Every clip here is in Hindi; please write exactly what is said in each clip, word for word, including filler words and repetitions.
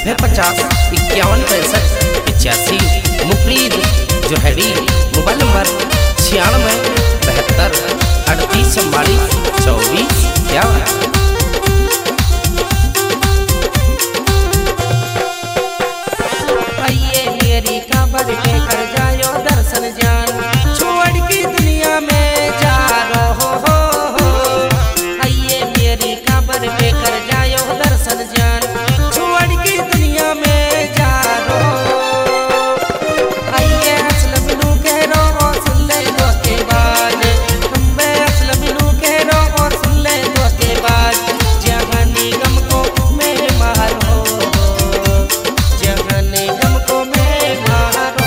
नब्बे पचास इक्यावन पैंसठ पिचासी। मुफरीद जोहरी मोबाइल नंबर छियानवे बहत्तर अड़तीस चौवालीस चौबीस इक्यावन। आइए मेरी काबर के कर जायो दर्शन जान, छोड़ की दुनिया में जा रहो हो। आइए मेरी काबर के कर जायो दर्शन जान, छोड़ की दुनिया में जा रहो। आइए असलम नू कह रो सुन ले दो के बाद, हम असलम नू कह रो सुन ले दो के बाद। जहानी गम को मैं मारो, जहानी गम को मैं मारो।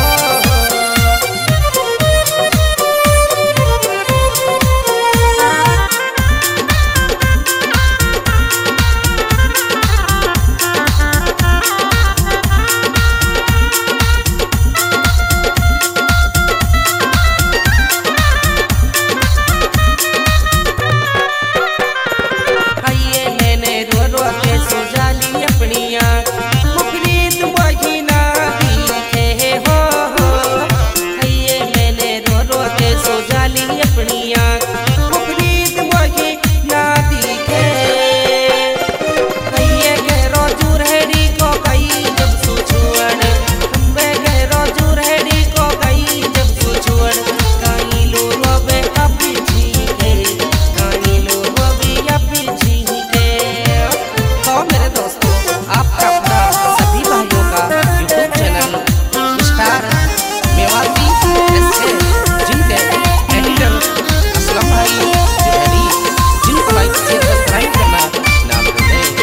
आइए मैंने रो रो के सुझा ली अपनी आँख, मुफरीद वही ना दिखे हो। आइए मैंने रो रो के सुझा ली अपनी आँख, मुफरीद वही ना दिखे। आइए गहरो जुरहरी को गई जब सुछुअड़, हम गहरो जुरहरी को गई जब सुछुअड़। कहीं लो रोबे अपी झीके, कहीं लो रोबे अपी झीके। तो मेरे दोस्तों, आपका अपना सभी भाइयों का YouTube channel star Mewati S A, जिनके एडिटर असलम भाई जोहरी, जिनको लाइक शेयर सब्सक्राइब करना ना भूलें।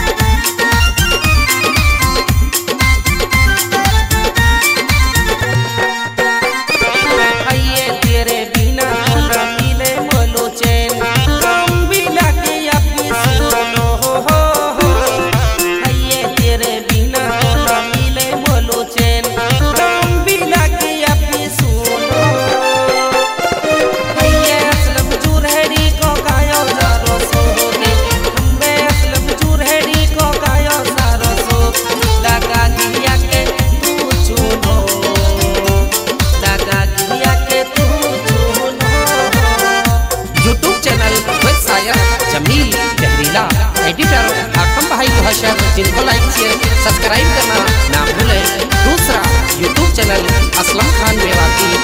आइए तेरे बिना ना मिले मोलो चैन, गम भी लगे अपनी सुनो हो। आइए तेरे बिना ना मिले मोलो चैन, गम भी लगे अपनी सुनो। आइए असलम जुरहरी को गायो सारो सोगे, हम असलम जुरहरी को गायो सारो सोग। लगा दिया के तू चुनो, लगा दिया के तू चुनो। यूट्यूब चैनल व शायर जमील जहरीला, एडिटर हाकम भाई हशर, जिनको लाइक शेयर सब्सक्राइब करना ना भूलें। दूसरा यूट्यूब चैनल असलम खान मेवाती,